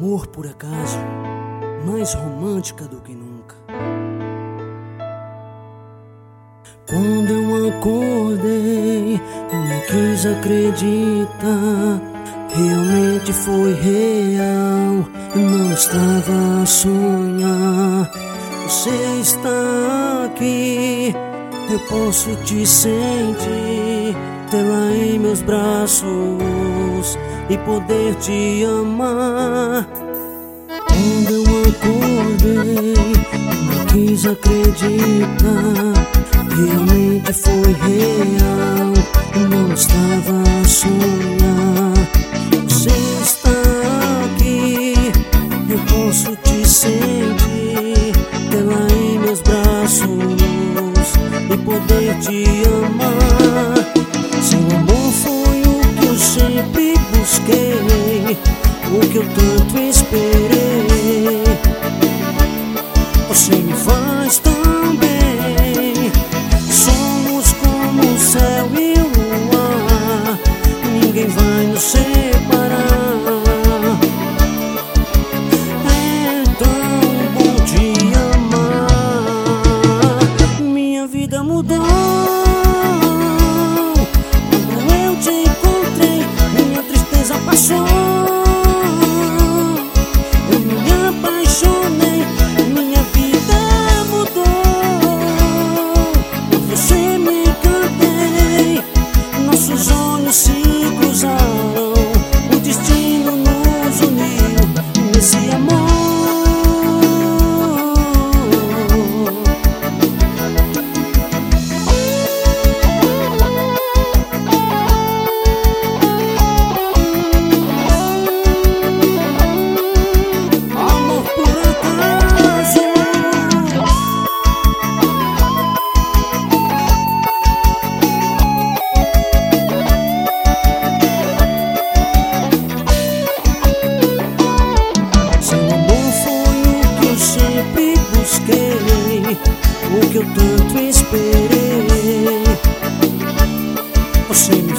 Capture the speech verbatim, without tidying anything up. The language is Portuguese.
amor por acaso, mais romântica do que nunca. Quando eu acordei, eu nem quis acreditar. Realmente foi real, eu não estava a sonhar. Você está aqui, eu posso te sentir, tê-la em meus braços e poder te amar. Quando eu acordei, não quis acreditar. Realmente foi real, eu não estava a sonhar. Você está aqui, eu posso te sentir, tê-la em meus braços e poder te amar. Seu amor foi o que eu sempre busquei, o que eu tanto esperei. Você me faz tão bem, somos como o céu e o luar, ninguém vai nos separar. É tão bom te amar. Minha vida mudou quando eu te encontrei, minha tristeza passou. Eu me apaixonei, minha vida mudou. Por você me encantei, nossos olhos se cruzaram, o destino nos uniu nesse amor. Amor por acaso. Seu amor foi o que eu sempre busquei, o que eu tanto esperei. Você me